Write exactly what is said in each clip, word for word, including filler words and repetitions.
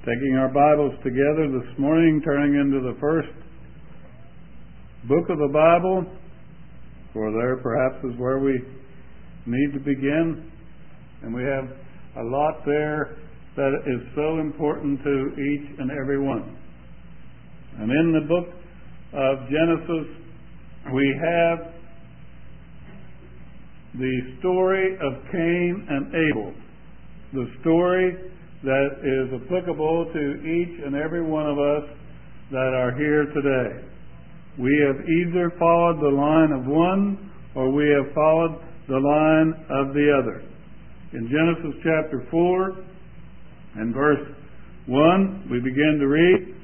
Taking our Bibles together this morning, turning into the first book of the Bible, for there perhaps is where we need to begin. And we have a lot there that is so important to each and every one. And in the book of Genesis, we have the story of Cain and Abel. The story that is applicable to each and every one of us that are here today. We have either followed the line of one or we have followed the line of the other. In Genesis chapter four and verse one, we begin to read,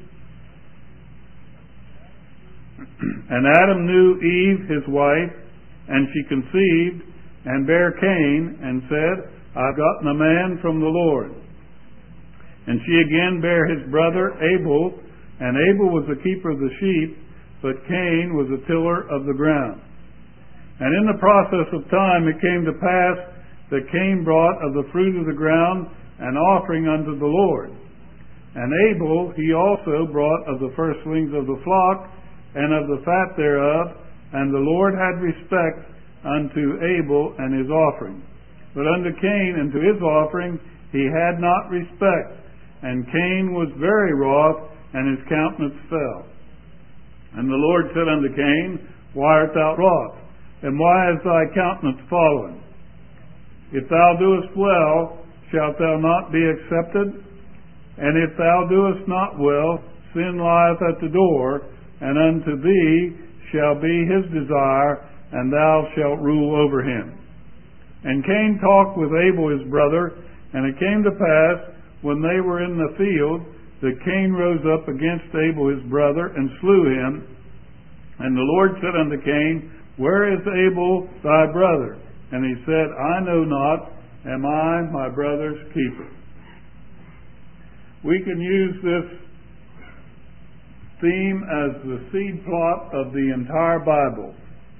"And Adam knew Eve his wife, and she conceived and bare Cain, and said, I've gotten a man from the Lord. And she again bare his brother Abel, and Abel was the keeper of the sheep, but Cain was a tiller of the ground. And in the process of time it came to pass that Cain brought of the fruit of the ground an offering unto the Lord. And Abel he also brought of the firstlings of the flock, and of the fat thereof, and the Lord had respect unto Abel and his offering. But unto Cain and to his offering he had not respect. And Cain was very wroth, and his countenance fell. And the Lord said unto Cain, Why art thou wroth? And why is thy countenance fallen? If thou doest well, shalt thou not be accepted? And if thou doest not well, sin lieth at the door, and unto thee shall be his desire, and thou shalt rule over him. And Cain talked with Abel his brother, and it came to pass, when they were in the field, that Cain rose up against Abel his brother, and slew him. And the Lord said unto Cain, Where is Abel thy brother? And he said, I know not, am I my brother's keeper? We can use this theme as the seed plot of the entire Bible.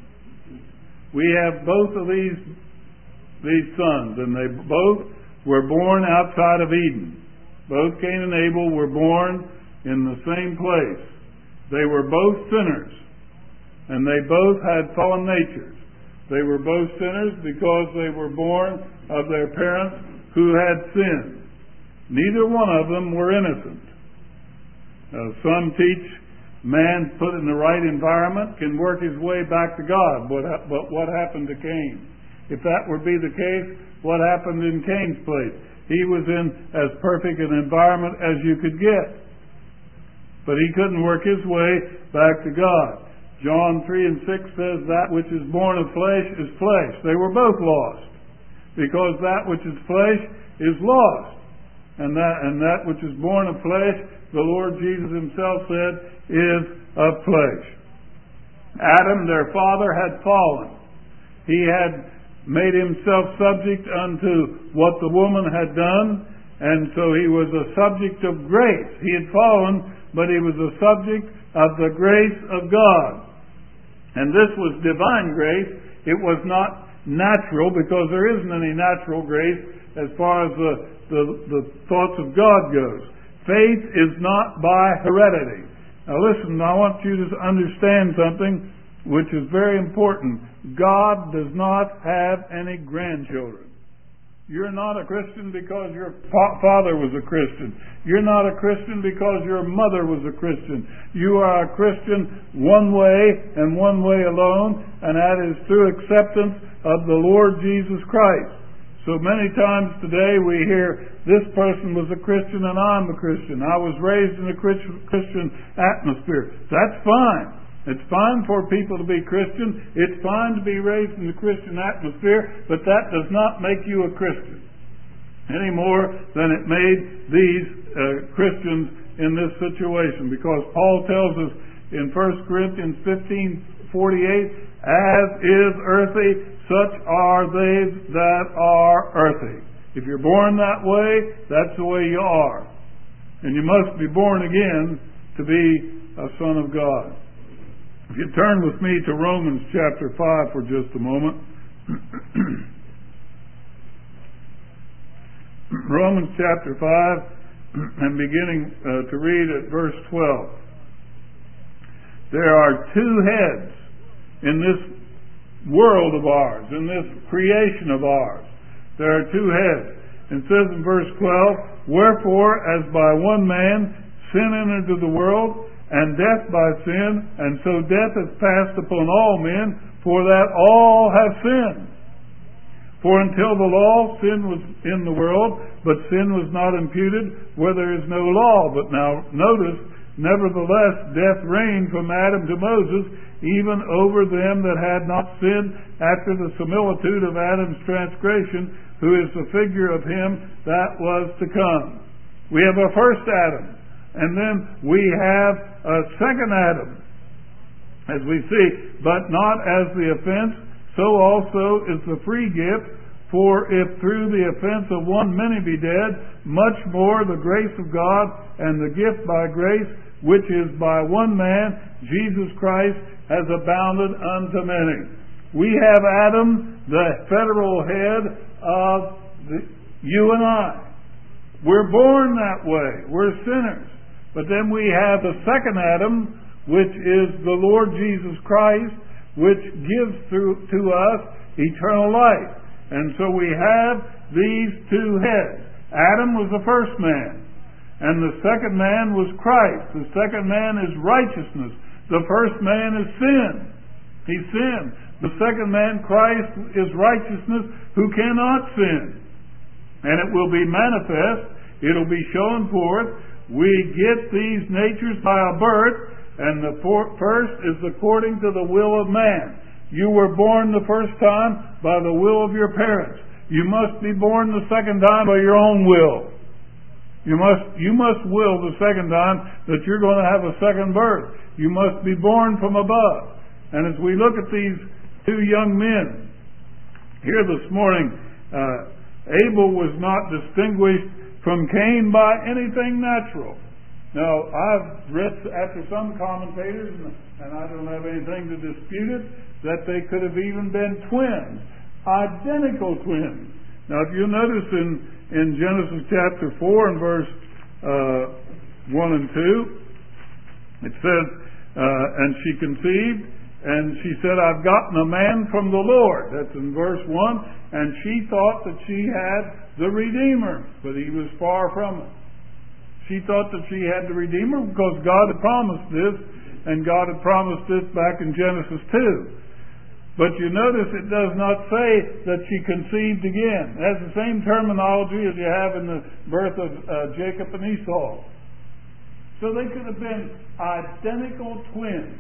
We have both of these, these sons, and they both were born outside of Eden. Both Cain and Abel were born in the same place. They were both sinners, and they both had fallen natures. They were both sinners because they were born of their parents who had sinned. Neither one of them were innocent. Uh, some teach man put in the right environment can work his way back to God. But, but what happened to Cain? If that would be the case, what happened in Cain's place? He was in as perfect an environment as you could get. But he couldn't work his way back to God. John three and six says, That which is born of flesh is flesh. They were both lost. Because that which is flesh is lost. And that, and that which is born of flesh, the Lord Jesus himself said, is of flesh. Adam, their father, had fallen. He had made himself subject unto what the woman had done, and so he was a subject of grace. He had fallen, but he was a subject of the grace of God. And this was divine grace. It was not natural, because there isn't any natural grace as far as the, the, the thoughts of God goes. Faith is not by heredity. Now listen, I want you to understand something which is very important. God does not have any grandchildren. You're not a Christian because your father was a Christian. You're not a Christian because your mother was a Christian. You are a Christian one way and one way alone, and that is through acceptance of the Lord Jesus Christ. So many times today we hear, this person was a Christian and I'm a Christian. I was raised in a Christian atmosphere. That's fine. It's fine for people to be Christian. It's fine to be raised in a Christian atmosphere, but that does not make you a Christian any more than it made these uh, Christians in this situation. Because Paul tells us in First Corinthians fifteen forty-eight, as is earthy, such are they that are earthy. If you're born that way, that's the way you are. And you must be born again to be a son of God. If you turn with me to Romans chapter five for just a moment. Romans chapter five and beginning uh, to read at verse twelve. There are two heads in this world of ours, in this creation of ours. There are two heads. It says in verse twelve, wherefore, as by one man sin entered into the world, and death by sin, and so death is passed upon all men, for that all have sinned. For until the law, sin was in the world, but sin was not imputed where there is no law. But now notice, nevertheless, death reigned from Adam to Moses, even over them that had not sinned, after the similitude of Adam's transgression, who is the figure of him that was to come. We have a first Adam, and then we have a second Adam, as we see, but not as the offense, so also is the free gift. For if through the offense of one many be dead, much more the grace of God and the gift by grace, which is by one man, Jesus Christ, has abounded unto many. We have Adam, the federal head of the, you and I. We're born that way. We're sinners. But then we have the second Adam, which is the Lord Jesus Christ, which gives through to us eternal life. And so we have these two heads. Adam was the first man, and the second man was Christ. The second man is righteousness. The first man is sin. He sinned. The second man, Christ, is righteousness, who cannot sin. And it will be manifest. It'll be shown forth. We get these natures by a birth, and the first is according to the will of man. You were born the first time by the will of your parents. You must be born the second time by your own will. You must, you must will the second time that you're going to have a second birth. You must be born from above. And as we look at these two young men here this morning, uh, Abel was not distinguished from Cain by anything natural. Now, I've read after some commentators, and I don't have anything to dispute it, that they could have even been twins, identical twins. Now, if you notice in, in Genesis chapter four and verse uh, one and two, it says, uh, and she conceived, and she said, I've gotten a man from the Lord. That's in verse one. And she thought that she had the Redeemer, but he was far from it. She thought that she had the Redeemer because God had promised this, and God had promised this back in Genesis two. But you notice it does not say that she conceived again. It has the same terminology as you have in the birth of uh, Jacob and Esau. So they could have been identical twins,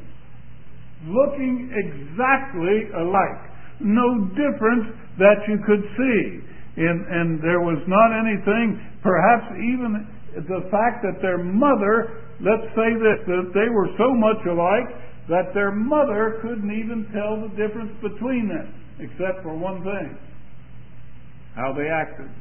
looking exactly alike. No difference that you could see. And, and there was not anything, perhaps even the fact that their mother, let's say this, that they were so much alike that their mother couldn't even tell the difference between them, except for one thing: how they acted.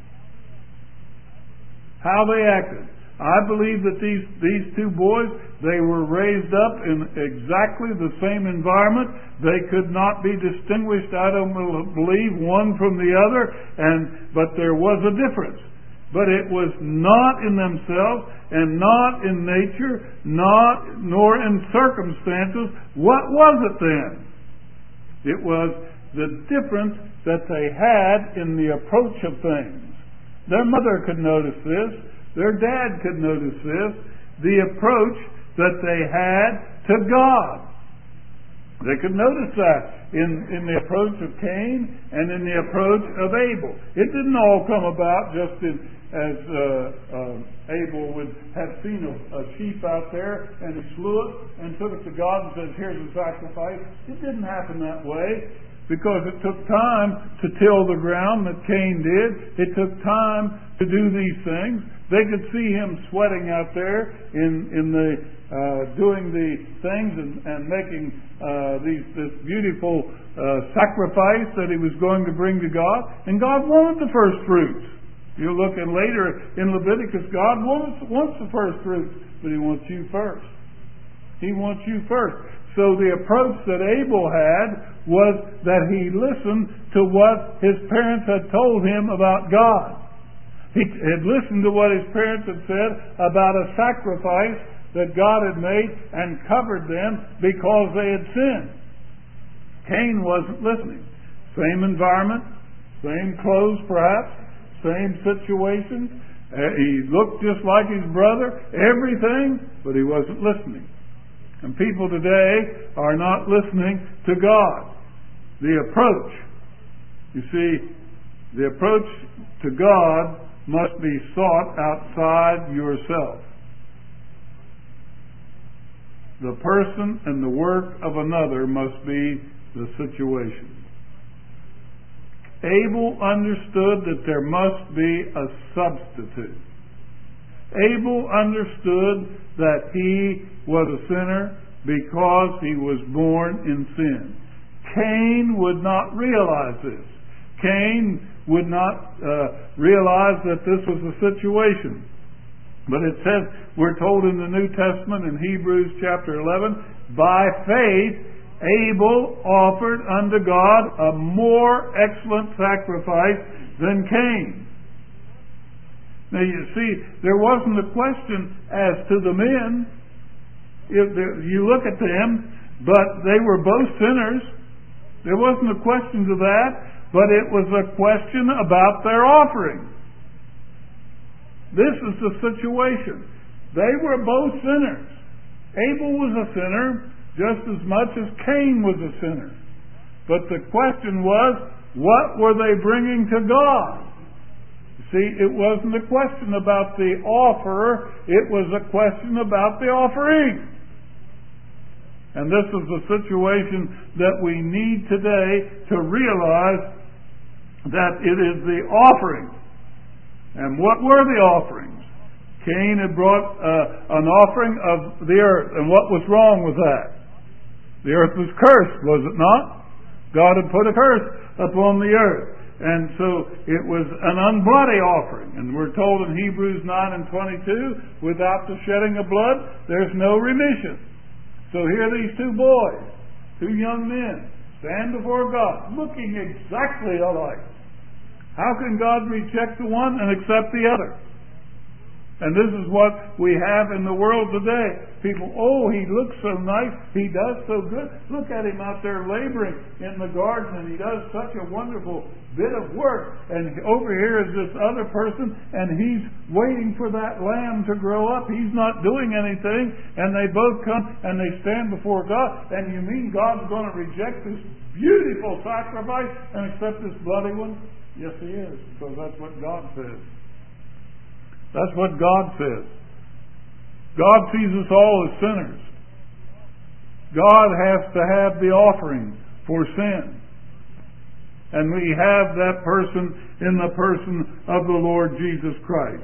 How they acted. I believe that these, these two boys, they were raised up in exactly the same environment. They could not be distinguished, I don't believe, one from the other, and but there was a difference. But it was not in themselves, and not in nature, not nor in circumstances. What was it then? It was the difference that they had in the approach of things. Their mother could notice this. Their dad could notice this. The approach that they had to God. They could notice that in, in the approach of Cain and in the approach of Abel. It didn't all come about just in, as uh, uh, Abel would have seen a, a sheep out there and he slew it and took it to God and said, here's the sacrifice. It didn't happen that way, because it took time to till the ground that Cain did. It took time to do these things. They could see him sweating out there in, in the uh, doing the things and, and making uh, these this beautiful uh, sacrifice that he was going to bring to God. And God wanted the first fruits. You look in later in Leviticus, God wants, wants the first fruits, but He wants you first. He wants you first. So the approach that Abel had was that he listened to what his parents had told him about God. He had listened to what his parents had said about a sacrifice that God had made and covered them because they had sinned. Cain wasn't listening. Same environment, same clothes perhaps, same situation. Uh, he looked just like his brother, everything, but he wasn't listening. And people today are not listening to God. The approach, you see, the approach to God must be sought outside yourself. The person and the work of another must be the situation. Abel understood that there must be a substitute. Abel understood that he was a sinner because he was born in sin. Cain would not realize this. Cain would not uh, realize that this was the situation. But it says, we're told in the New Testament in Hebrews chapter eleven, by faith Abel offered unto God a more excellent sacrifice than Cain. Now you see, there wasn't a question as to the men. If there, you look at them, but they were both sinners. There wasn't a question to that, but it was a question about their offering. This is the situation. They were both sinners. Abel was a sinner just as much as Cain was a sinner. But the question was, what were they bringing to God? See, it wasn't a question about the offerer, it was a question about the offering. And this is the situation that we need today to realize that it is the offering. And what were the offerings? Cain had brought uh, an offering of the earth. And what was wrong with that? The earth was cursed, was it not? God had put a curse upon the earth. And so it was an unbloody offering. And we're told in Hebrews nine and twenty-two, without the shedding of blood, there's no remission. So here these two boys, two young men, stand before God, looking exactly alike. How can God reject the one and accept the other? And this is what we have in the world today. People, oh, he looks so nice. He does so good. Look at him out there laboring in the garden, and he does such a wonderful bit of work. And over here is this other person, and he's waiting for that lamb to grow up. He's not doing anything. And they both come and they stand before God. And you mean God's going to reject this beautiful sacrifice and accept this bloody one? Yes, he is, because that's what God says. That's what God says. God sees us all as sinners. God has to have the offering for sin. And we have that person in the person of the Lord Jesus Christ.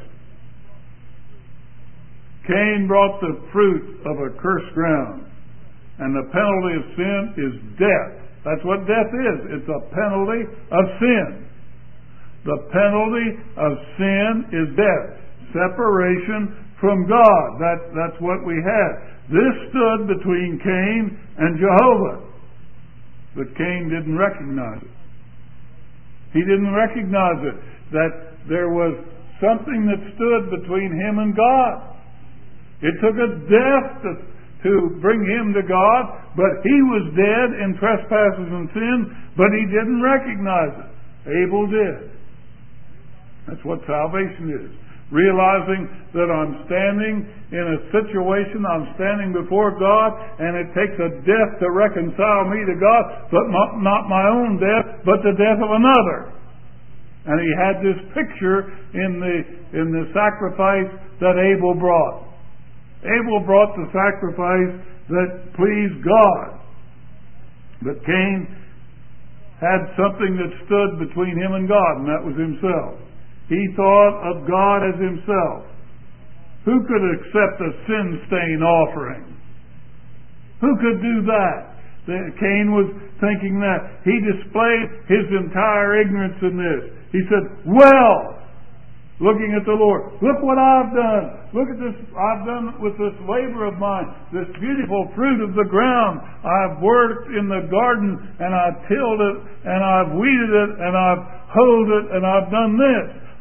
Cain brought the fruit of a cursed ground. And the penalty of sin is death. That's what death is. It's a penalty of sin. The penalty of sin is death. Separation from God. That, that's what we had. This stood between Cain and Jehovah. But Cain didn't recognize it. He didn't recognize it. That there was something that stood between him and God. It took a death to, to bring him to God, but he was dead in trespasses and sin, but he didn't recognize it. Abel did. That's what salvation is. Realizing that I'm standing in a situation, I'm standing before God, and it takes a death to reconcile me to God, but not my own death, but the death of another. And he had this picture in the in the sacrifice that Abel brought. Abel brought the sacrifice that pleased God. But Cain had something that stood between him and God, and that was himself. He thought of God as himself. Who could accept a sin-stain offering? Who could do that? Cain was thinking that. He displayed his entire ignorance in this. He said, well, looking at the Lord, look what I've done. Look at this, I've done with this labor of mine, this beautiful fruit of the ground. I've worked in the garden, and I've tilled it, and I've weeded it, and I've hoed it, and I've done this.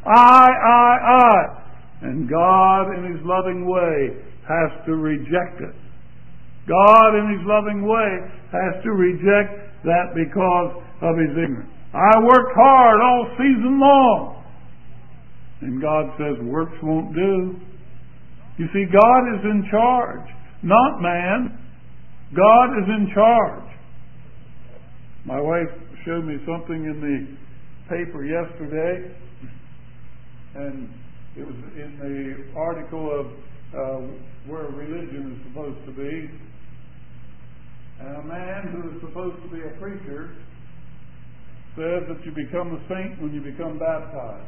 I, I, I. And God, in His loving way, has to reject it. God, in His loving way, has to reject that because of His ignorance. I worked hard all season long. And God says, works won't do. You see, God is in charge, not man. God is in charge. My wife showed me something in the paper yesterday, and it was in the article of uh, where religion is supposed to be. And a man who is supposed to be a preacher says that you become a saint when you become baptized.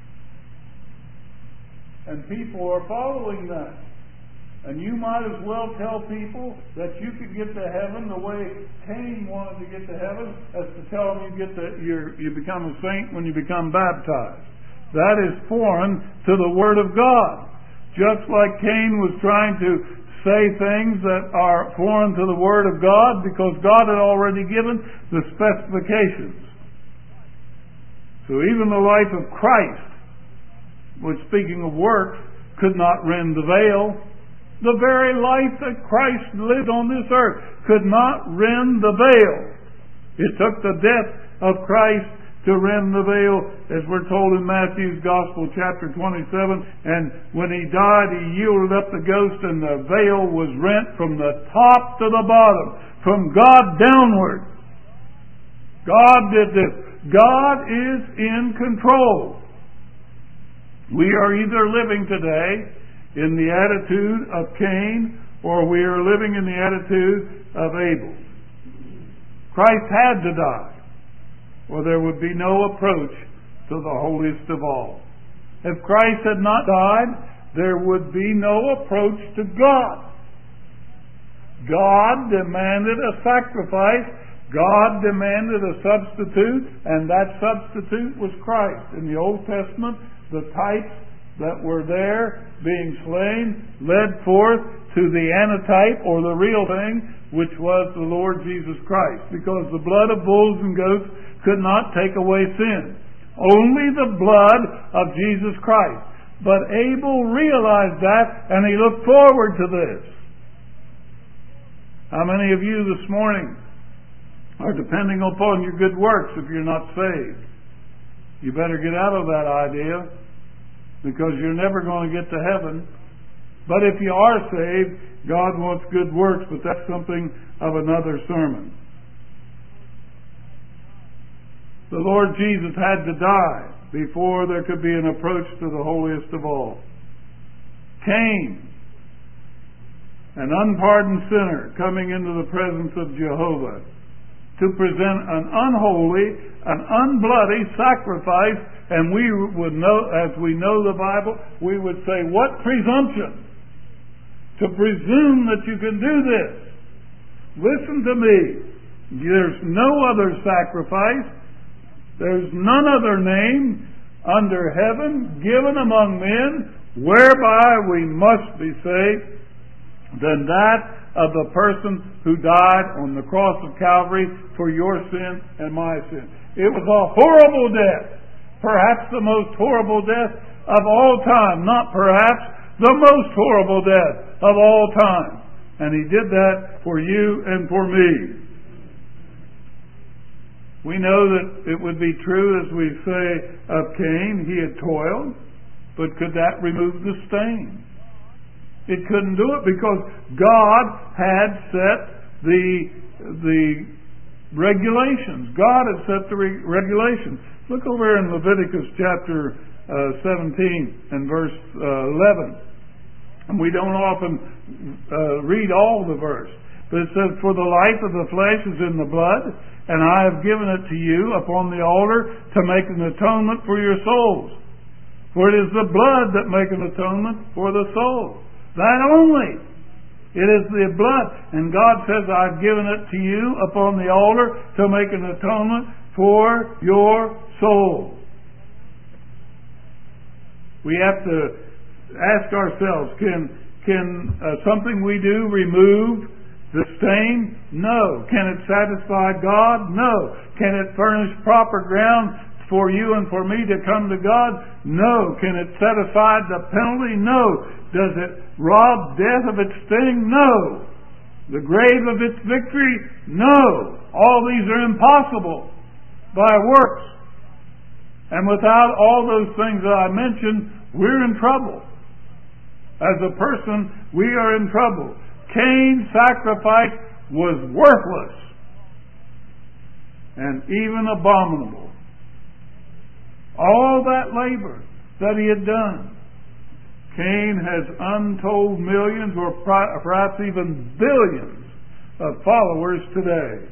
And people are following that. And you might as well tell people that you could get to heaven the way Cain wanted to get to heaven as to tell them you get to, you're, you become a saint when you become baptized. That is foreign to the Word of God. Just like Cain was trying to say things that are foreign to the Word of God because God had already given the specifications. So even the life of Christ, which, speaking of works, could not rend the veil. The very life that Christ lived on this earth could not rend the veil. It took the death of Christ to rend the veil, as we're told in Matthew's Gospel, chapter twenty-seven. And when He died, He yielded up the ghost, and the veil was rent from the top to the bottom, from God downward. God did this. God is in control. We are either living today in the attitude of Cain, or we are living in the attitude of Abel. Christ had to die, or there would be no approach to the holiest of all. If Christ had not died, there would be no approach to God. God demanded a sacrifice. God demanded a substitute, and that substitute was Christ. In the Old Testament, the types that were there being slain led forth to the antitype, or the real thing, which was the Lord Jesus Christ. Because the blood of bulls and goats could not take away sin. Only the blood of Jesus Christ. But Abel realized that, and he looked forward to this. How many of you this morning are depending upon your good works if you're not saved? You better get out of that idea, because you're never going to get to heaven. But if you are saved, God wants good works, but that's something of another sermon. The Lord Jesus had to die before there could be an approach to the holiest of all. Cain, an unpardoned sinner coming into the presence of Jehovah to present an unholy, an unbloody sacrifice, and we would know, as we know the Bible, we would say, what presumption to presume that you can do this. Listen to me. There's no other sacrifice. There's none other name under heaven given among men whereby we must be saved than that of the person who died on the cross of Calvary for your sin and my sin. It was a horrible death. Perhaps the most horrible death of all time. Not perhaps, the most horrible death of all time. And He did that for you and for me. We know that it would be true, as we say, of Cain. He had toiled, but could that remove the stain? It couldn't do it, because God had set the the regulations. God had set the re- regulations. Look over in Leviticus chapter uh, seventeen and verse uh, eleven. And we don't often uh, read all the verse, but it says, "For the life of the flesh is in the blood, and I have given it to you upon the altar to make an atonement for your souls. For it is the blood that maketh atonement for the soul." That only. It is the blood. And God says, I've given it to you upon the altar to make an atonement for your soul. We have to ask ourselves, can, can uh, something we do remove the stain? No. Can it satisfy God? No. Can it furnish proper ground for you and for me to come to God? No. Can it set aside the penalty? No. Does it rob death of its sting? No. The grave of its victory? No. All these are impossible by works. And without all those things that I mentioned, we're in trouble. As a person, we are in trouble. Cain's sacrifice was worthless and even abominable. All that labor that he had done. Cain has untold millions or perhaps even billions of followers today.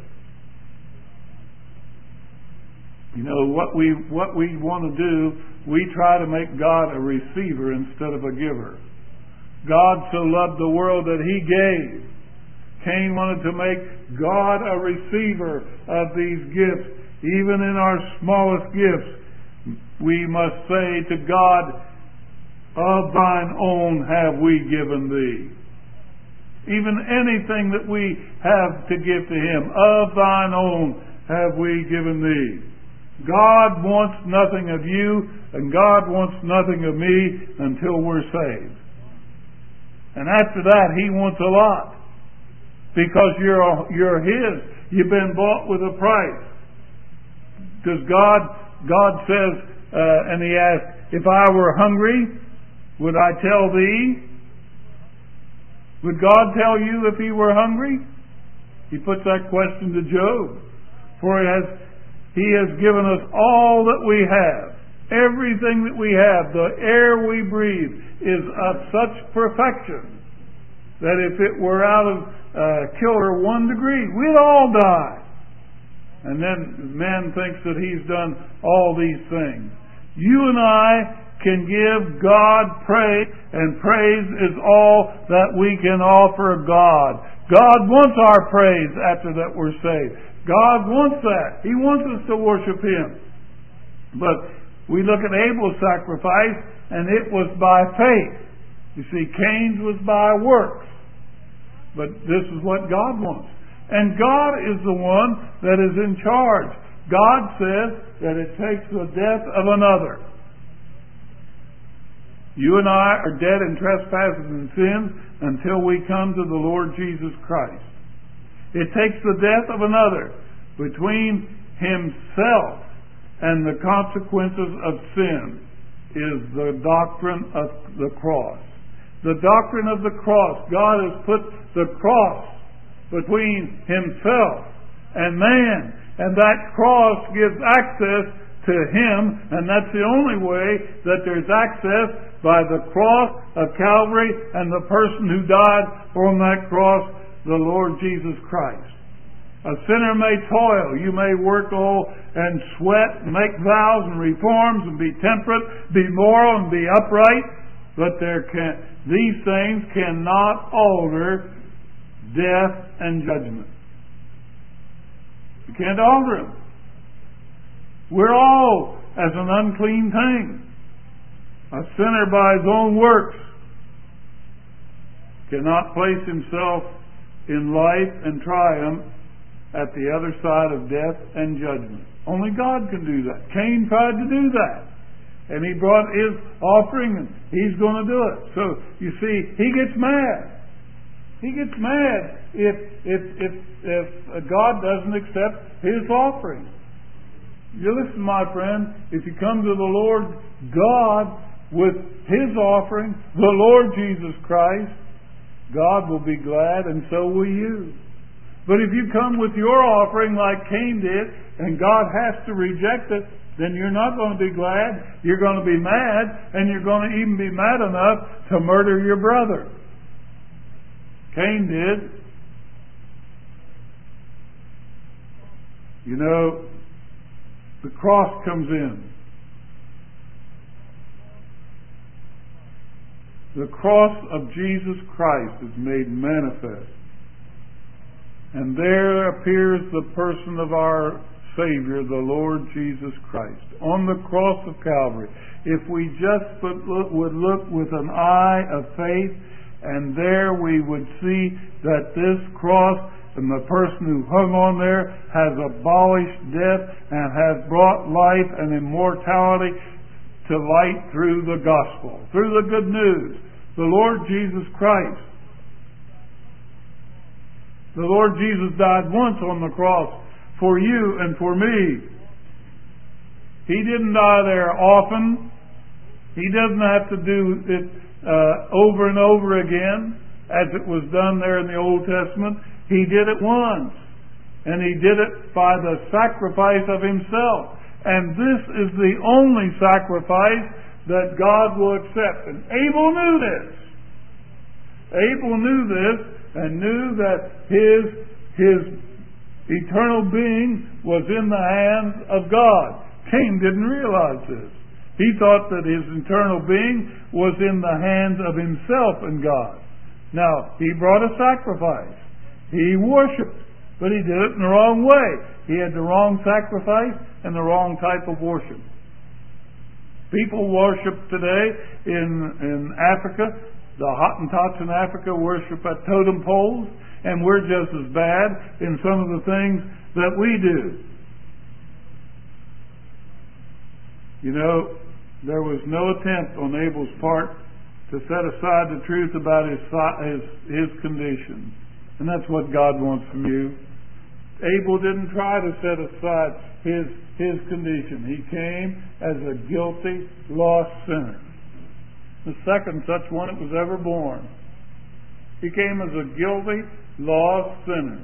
You know, what we what we want to do, we try to make God a receiver instead of a giver. God so loved the world that He gave. Cain wanted to make God a receiver of these gifts. Even in our smallest gifts, we must say to God, of thine own have we given thee. Even anything that we have to give to Him, of thine own have we given thee. God wants nothing of you, and God wants nothing of me until we're saved. And after that, He wants a lot. Because you're, you're His. You've been bought with a price. Does God, God says, uh, and He asks, if I were hungry, would I tell thee? Would God tell you if He were hungry? He puts that question to Job. For He has, He has given us all that we have. Everything that we have, the air we breathe, is of such perfection that if it were out of uh, kilter one degree, we'd all die. And then man thinks that he's done all these things. You and I can give God praise, and praise is all that we can offer God. God wants our praise after that we're saved. God wants that. He wants us to worship Him. But we look at Abel's sacrifice, and it was by faith. You see, Cain's was by works. But this is what God wants. And God is the one that is in charge. God says that it takes the death of another. You and I are dead in trespasses and sins until we come to the Lord Jesus Christ. It takes the death of another. Between himself and the consequences of sin is the doctrine of the cross. The doctrine of the cross. God has put the cross between Himself and man. And that cross gives access to Him. And that's the only way that there's access, by the cross of Calvary and the person who died on that cross, the Lord Jesus Christ. A sinner may toil. You may work all and sweat and make vows and reforms and be temperate, be moral and be upright. But there can, these things cannot alter death and judgment. You can't alter them. We're all as an unclean thing. A sinner by his own works cannot place himself in life and triumph at the other side of death and judgment. Only God can do that. Cain tried to do that. And he brought his offering, and he's going to do it. So, you see, he gets mad. He gets mad if, if, if, if God doesn't accept his offering. You listen, my friend, if you come to the Lord God with His offering, the Lord Jesus Christ, God will be glad, and so will you. But if you come with your offering like Cain did, and God has to reject it, then you're not going to be glad. You're going to be mad, and you're going to even be mad enough to murder your brother. Cain did. You know, the cross comes in. The cross of Jesus Christ is made manifest. And there appears the person of our Savior, the Lord Jesus Christ, on the cross of Calvary. If we just would look with an eye of faith, and there we would see that this cross and the person who hung on there has abolished death and has brought life and immortality to light through the gospel, through the good news, the Lord Jesus Christ. The Lord Jesus died once on the cross for you and for me. He didn't die there often. He doesn't have to do it uh, over and over again as it was done there in the Old Testament. He did it once. And He did it by the sacrifice of Himself. And this is the only sacrifice that God will accept. And Abel knew this. Abel knew this and knew that his, his eternal being was in the hands of God. Cain didn't realize this. He thought that his eternal being was in the hands of himself and God. Now, he brought a sacrifice. He worshipped, but he did it in the wrong way. He had the wrong sacrifice and the wrong type of worship. People worship today in, in Africa. The Hottentots in Africa worship at totem poles, and we're just as bad in some of the things that we do. You know, there was no attempt on Abel's part to set aside the truth about his, his, his condition. And that's what God wants from you. Abel didn't try to set aside his, his condition. He came as a guilty, lost sinner. The second such one that was ever born. He came as a guilty, lost sinner.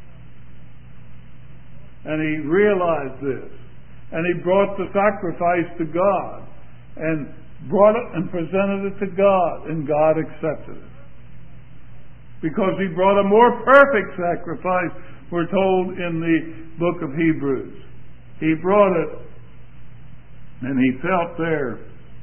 And he realized this. And he brought the sacrifice to God. And brought it and presented it to God. And God accepted it. Because he brought a more perfect sacrifice, we're told in the book of Hebrews. He brought it, and he felt there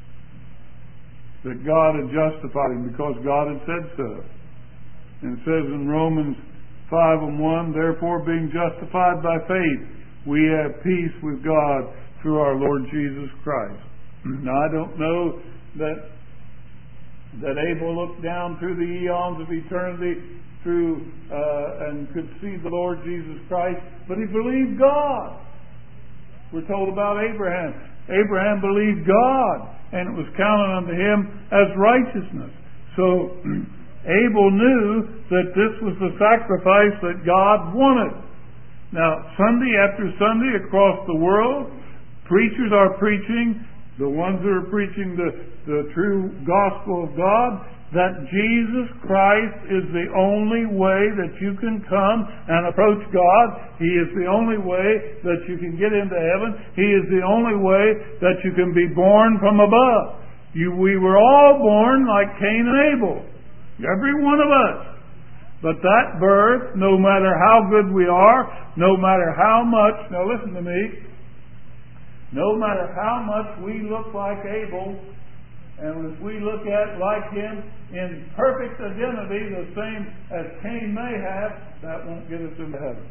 that God had justified him because God had said so. And it says in Romans five and one, therefore being justified by faith, we have peace with God through our Lord Jesus Christ. Now I don't know that that Abel looked down through the eons of eternity through uh, and could see the Lord Jesus Christ, but he believed God. We're told about Abraham. Abraham believed God, and it was counted unto him as righteousness. So Abel knew that this was the sacrifice that God wanted. Now, Sunday after Sunday across the world, preachers are preaching, the ones that are preaching the, the true gospel of God, that Jesus Christ is the only way that you can come and approach God. He is the only way that you can get into heaven. He is the only way that you can be born from above. You, we were all born like Cain and Abel. Every one of us. But that birth, no matter how good we are, no matter how much, now listen to me, no matter how much we look like Abel, and if we look at like him in perfect identity, the same as Cain may have, that won't get us into heaven.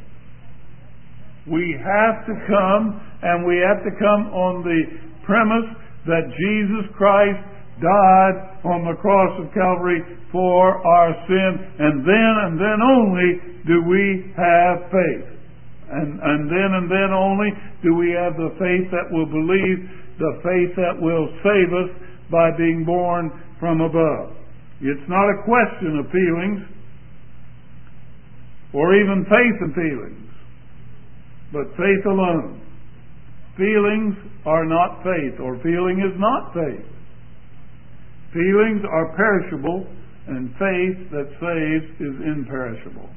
We have to come, and we have to come on the premise that Jesus Christ died on the cross of Calvary for our sin, and then and then only do we have faith. And, and then and then only do we have the faith that will believe, the faith that will save us by being born from above. It's not a question of feelings, or even faith and feelings, but faith alone. Feelings are not faith, or feeling is not faith. Feelings are perishable, and faith that saves is imperishable.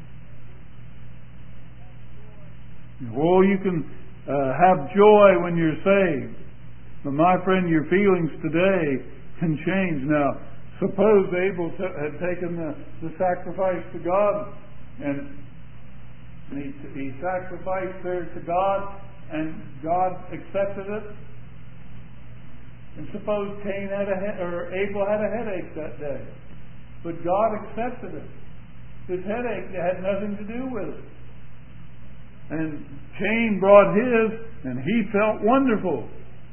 Oh, you can uh, have joy when you're saved. But my friend, your feelings today can change. Now, suppose Abel had taken the, the sacrifice to God, and he, he sacrificed there to God, and God accepted it. And suppose Cain had a he- or Abel had a headache that day, but God accepted it. His headache had nothing to do with it. And Cain brought his, and he felt wonderful.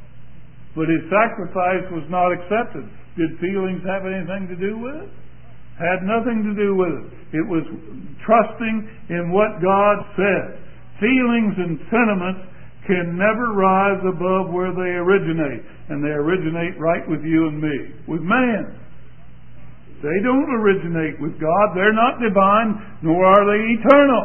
But his sacrifice was not accepted. Did feelings have anything to do with it? Had nothing to do with it. It was trusting in what God said. Feelings and sentiments can never rise above where they originate. And they originate right with you and me, with man. They don't originate with God. They're not divine, nor are they eternal.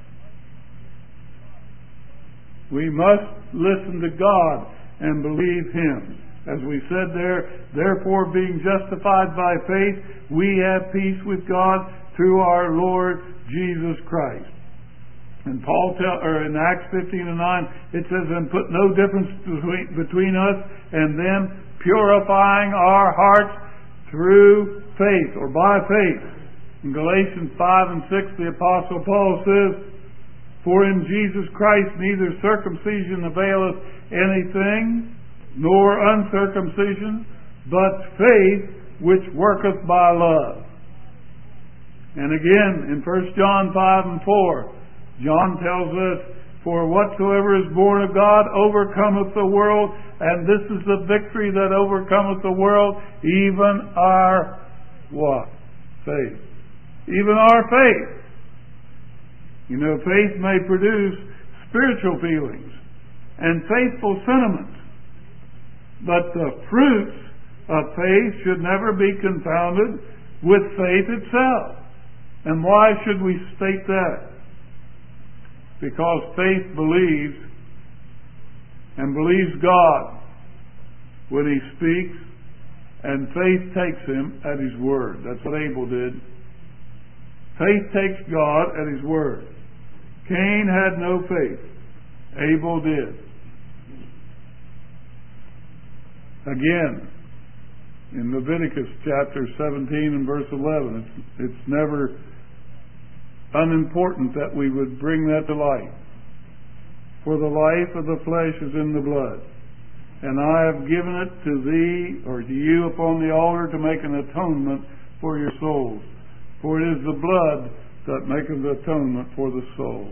We must listen to God and believe Him. As we said there, therefore being justified by faith, we have peace with God through our Lord Jesus Christ. And Paul tell, or in Acts fifteen and nine, it says, and put no difference between, between us and them, purifying our hearts through faith, or by faith. In Galatians five and six, the Apostle Paul says, for in Jesus Christ neither circumcision availeth anything, nor uncircumcision, but faith which worketh by love. And again, in First John five and four, John tells us, for whatsoever is born of God overcometh the world, and this is the victory that overcometh the world, even our what? Faith. Even our faith. You know, faith may produce spiritual feelings and faithful sentiments, but the fruits of faith should never be confounded with faith itself. And why should we state that? Because faith believes and believes God when He speaks, and faith takes Him at His word. That's what Abel did. Faith takes God at His word. Cain had no faith. Abel did. Again, in Leviticus chapter seventeen and verse eleven, it's, it's never unimportant that we would bring that to light. For the life of the flesh is in the blood, and I have given it to thee, or to you upon the altar, to make an atonement for your souls. For it is the blood that maketh atonement for the soul.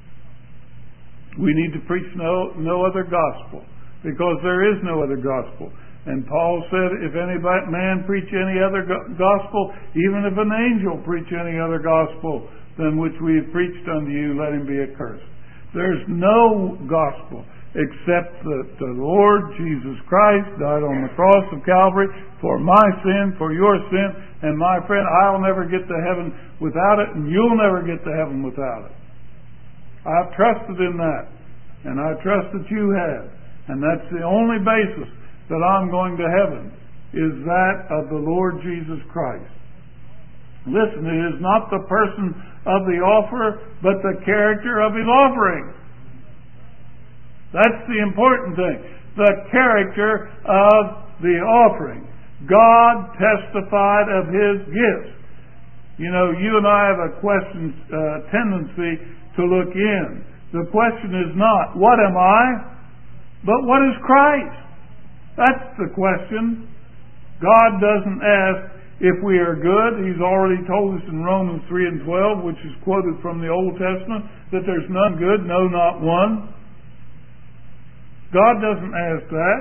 We need to preach no, no other gospel, because there is no other gospel. And Paul said, if any man preach any other gospel, even if an angel preach any other gospel than which we have preached unto you, let him be accursed. There's no gospel except that the Lord Jesus Christ died on the cross of Calvary for my sin, for your sin, and my friend, I'll never get to heaven without it, and you'll never get to heaven without it. I've trusted in that, and I trust that you have, and that's the only basis that I'm going to heaven, is that of the Lord Jesus Christ. Listen, it is not the person of the offerer, but the character of his offering. That's the important thing. The character of the offering. God testified of His gifts. You know, you and I have a question uh, tendency to look in. The question is not, what am I? But what is Christ? That's the question. God doesn't ask if we are good. He's already told us in Romans three and twelve, which is quoted from the Old Testament, that there's none good, no, not one. God doesn't ask that.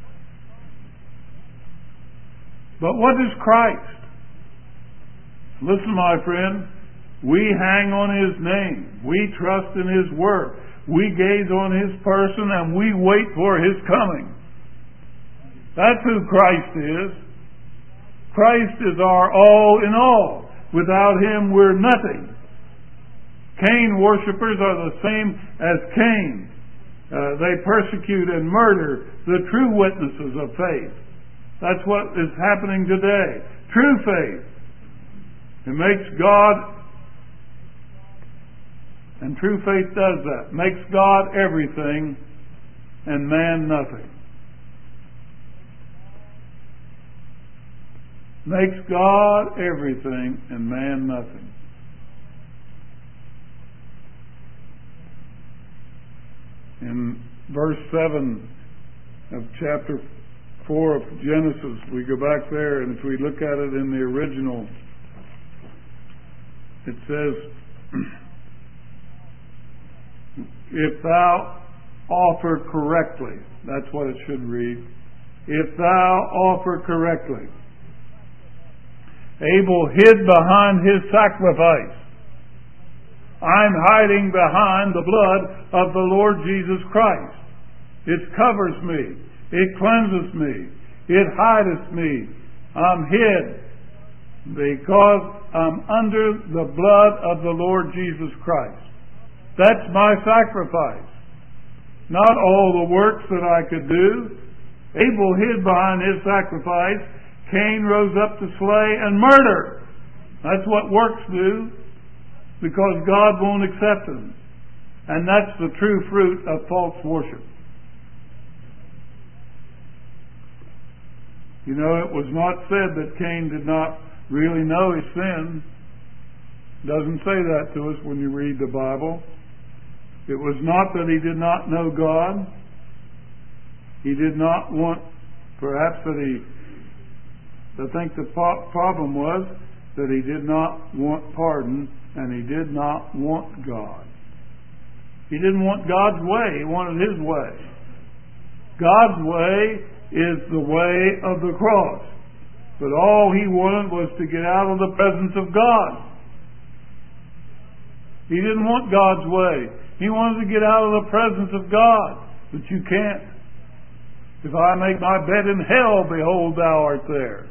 But what is Christ? Listen, my friend, we hang on His name. We trust in His work. We gaze on His person, and we wait for His coming. That's who Christ is. Christ is our all in all. Without Him, we're nothing. Cain worshippers are the same as Cain. Uh, they persecute and murder the true witnesses of faith. That's what is happening today. True faith. It makes God, and true faith does that, makes God everything and man nothing. Makes God everything and man nothing. In verse seven of chapter four of Genesis, we go back there, and if we look at it in the original, it says, if thou offer correctly, that's what it should read, if thou offer correctly, Abel hid behind his sacrifice. I'm hiding behind the blood of the Lord Jesus Christ. It covers me. It cleanses me. It hideth me. I'm hid because I'm under the blood of the Lord Jesus Christ. That's my sacrifice. Not all the works that I could do. Abel hid behind his sacrifice. Cain rose up to slay and murder. That's what works do, because God won't accept them. And that's the true fruit of false worship. You know, it was not said that Cain did not really know his sin. It doesn't say that to us when you read the Bible. It was not that he did not know God. He did not want, perhaps that he, I think the problem was that he did not want pardon, and he did not want God. He didn't want God's way. He wanted his way. God's way is the way of the cross. But all he wanted was to get out of the presence of God. He didn't want God's way. He wanted to get out of the presence of God. But you can't. If I make my bed in hell, behold, thou art there.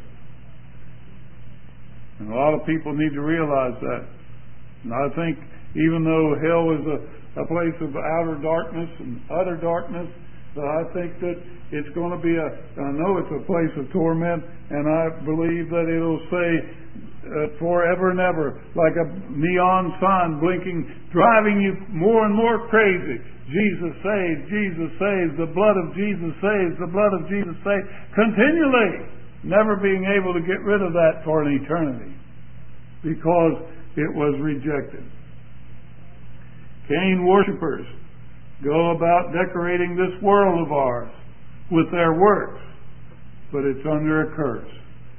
And a lot of people need to realize that. And I think even though hell is a, a place of outer darkness and utter darkness, but I think that it's going to be a, I know it's a place of torment, and I believe that it'll say uh, forever and ever, like a neon sign blinking, driving you more and more crazy. Jesus saves, Jesus saves, the blood of Jesus saves, the blood of Jesus saves, continually, never being able to get rid of that for an eternity, because it was rejected. Cain worshippers go about decorating this world of ours with their works, but it's under a curse.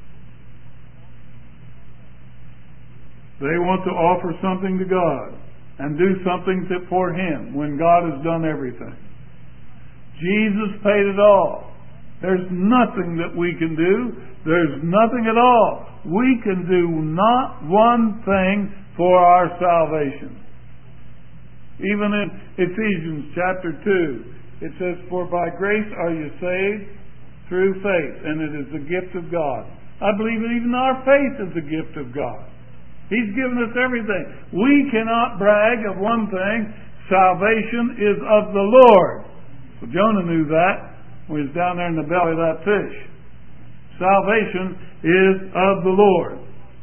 They want to offer something to God and do something to, for Him when God has done everything. Jesus paid it all. There's nothing that we can do. There's nothing at all. We can do not one thing for our salvation. Even in Ephesians chapter two, it says, "For by grace are you saved through faith, and it is the gift of God." I believe that even our faith is a gift of God. He's given us everything. We cannot brag of one thing. Salvation is of the Lord. Well, Jonah knew that when he was down there in the belly of that fish. Salvation is of the Lord.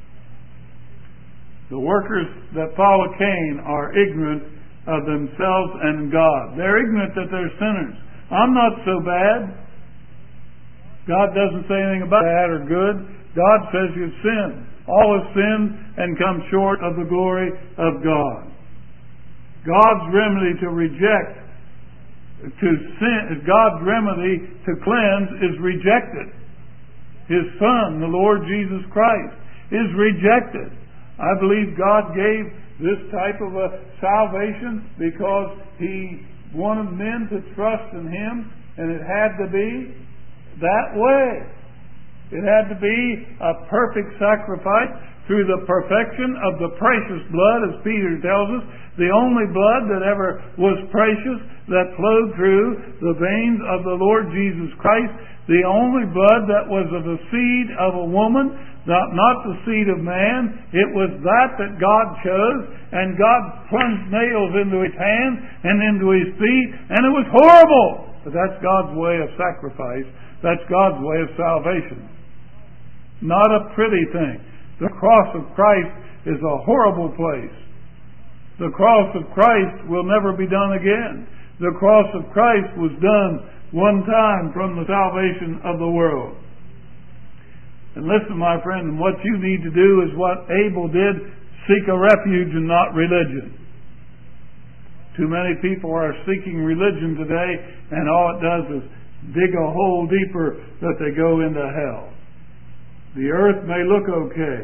The workers that follow Cain are ignorant of themselves and God. They're ignorant that they're sinners. I'm not so bad. God doesn't say anything about bad or good. God says you've sinned. All have sinned and come short of the glory of God. God's remedy to reject, to sin, God's remedy to cleanse is rejected. His Son, the Lord Jesus Christ, is rejected. I believe God gave this type of a salvation because He wanted men to trust in Him, and it had to be that way. It had to be a perfect sacrifice through the perfection of the precious blood, as Peter tells us, the only blood that ever was precious that flowed through the veins of the Lord Jesus Christ, the only blood that was of the seed of a woman, not, not the seed of man. It was that that God chose, and God plunged nails into His hands and into His feet, and it was horrible. But that's God's way of sacrifice. That's God's way of salvation. Not a pretty thing. The cross of Christ is a horrible place. The cross of Christ will never be done again. The cross of Christ was done one time from the salvation of the world. And listen, my friend, what you need to do is what Abel did: seek a refuge and not religion. Too many people are seeking religion today, and all it does is dig a hole deeper that they go into hell. The earth may look okay.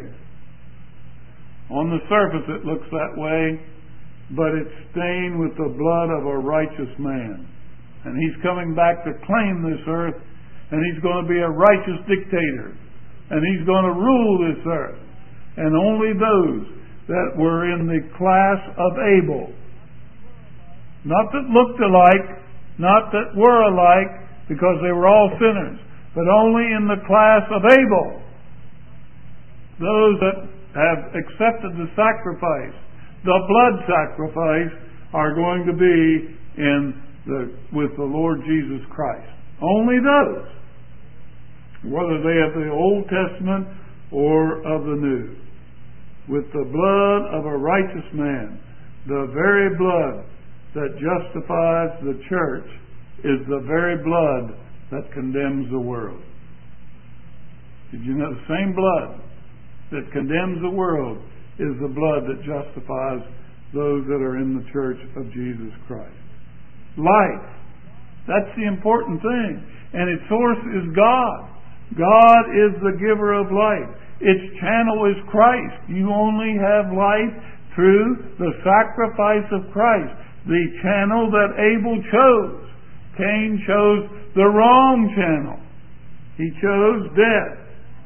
On the surface it looks that way, but it's stained with the blood of a righteous man. And He's coming back to claim this earth, and He's going to be a righteous dictator. And He's going to rule this earth. and only those that were in the class of Abel. Not that looked alike, not that were alike, because they were all sinners, but only in the class of Abel. Those that have accepted the sacrifice, the blood sacrifice, are going to be in the with the Lord Jesus Christ. Only those, whether they have the Old Testament or of the New. With the blood of a righteous man, the very blood that justifies the church is the very blood that condemns the world. Did you know the same blood that condemns the world is the blood that justifies those that are in the church of Jesus Christ? Life. That's the important thing. And its source is God. God is the giver of life. Its channel is Christ. You only have life through the sacrifice of Christ. The channel that Abel chose. Cain chose the wrong channel. He chose death.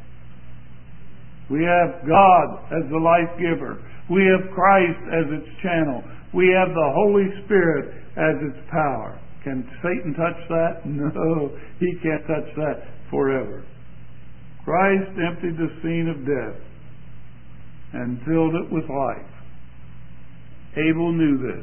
We have God as the life giver. We have Christ as its channel. We have the Holy Spirit as its power. Can Satan touch that? No, he can't touch that forever. Christ emptied the scene of death and filled it with life. Abel knew this.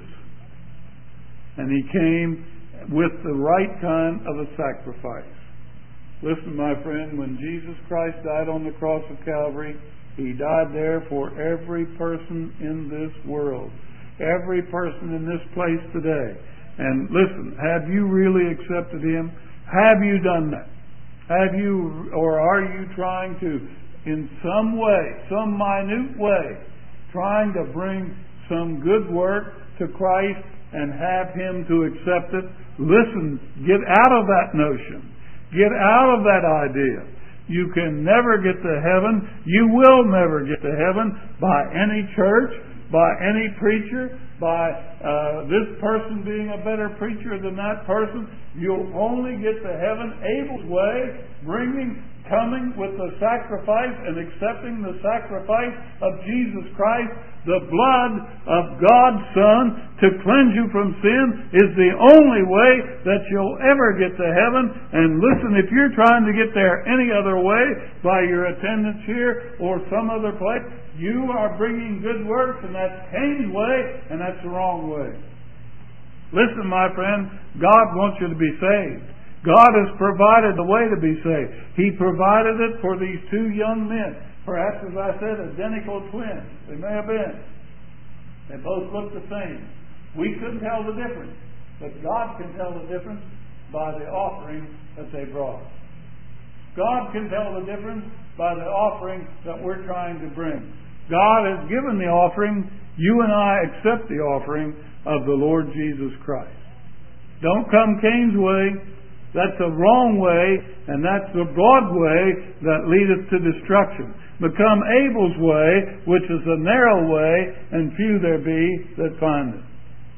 And he came with the right kind of a sacrifice. Listen, my friend, when Jesus Christ died on the cross of Calvary, He died there for every person in this world. Every person in this place today. And listen, have you really accepted Him? Have you done that? Have you, or are you trying to, in some way, some minute way, trying to bring some good work to Christ and have Him to accept it? Listen, get out of that notion. Get out of that idea. You can never get to heaven. You will never get to heaven by any church, by any preacher, by uh, this person being a better preacher than that person. You'll only get to heaven Abel's way, bringing, coming with the sacrifice and accepting the sacrifice of Jesus Christ. The blood of God's Son to cleanse you from sin is the only way that you'll ever get to heaven. And listen, if you're trying to get there any other way, by your attendance here or some other place, you are bringing good works, and that's Cain's way, and that's the wrong way. Listen, my friend, God wants you to be saved. God has provided the way to be saved. He provided it for these two young men. Perhaps, as I said, identical twins. They may have been. They both looked the same. We couldn't tell the difference. But God can tell the difference by the offering that they brought. God can tell the difference by the offering that we're trying to bring. God has given the offering. You and I accept the offering of the Lord Jesus Christ. Don't come Cain's way. That's a wrong way, and that's the broad way that leadeth to destruction. Become Abel's way, which is a narrow way, and few there be that find it.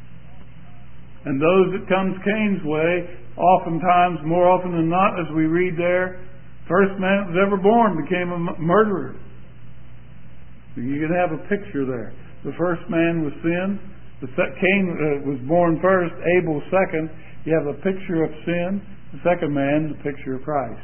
And those that comes Cain's way, oftentimes, more often than not, as we read there, first man that was ever born became a murderer. You can have a picture there. The first man was sin. The Cain uh, was born first. Abel second. You have a picture of sin. The second man, the picture of Christ.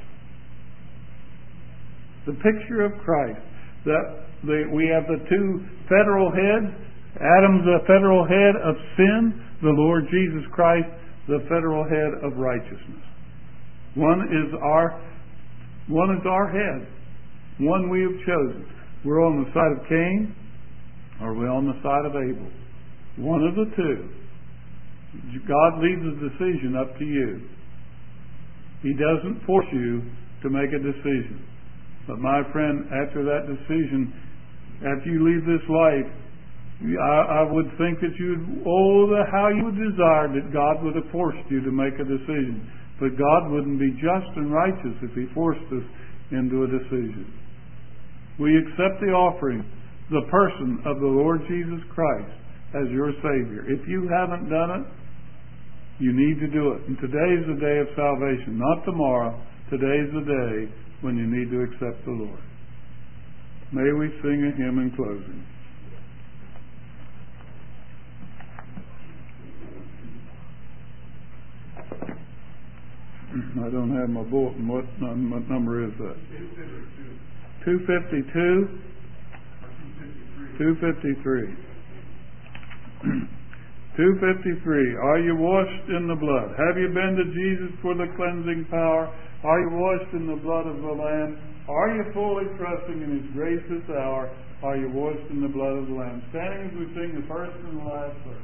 The picture of Christ. That the, we have the two federal heads. Adam's the federal head of sin. The Lord Jesus Christ, the federal head of righteousness. One is our, one is our head. One we have chosen. We're on the side of Cain, or we're on the side of Abel. One of the two. God leaves the decision up to you. He doesn't force you to make a decision. But my friend, after that decision, after you leave this life, I, I would think that you'd, oh, the, how you would desire that God would have forced you to make a decision. But God wouldn't be just and righteous if He forced us into a decision. We accept the offering, the person of the Lord Jesus Christ as your Savior. If you haven't done it, you need to do it. And today is the day of salvation, not tomorrow. Today is the day when you need to accept the Lord. May we sing a hymn in closing. I don't have my bulletin. What, what number is that? two fifty-two? two fifty-three. two fifty-three. Are you washed in the blood? Have you been to Jesus for the cleansing power? Are you washed in the blood of the Lamb? Are you fully trusting in His grace this hour? Are you washed in the blood of the Lamb? Standing as we sing the first and the last verse.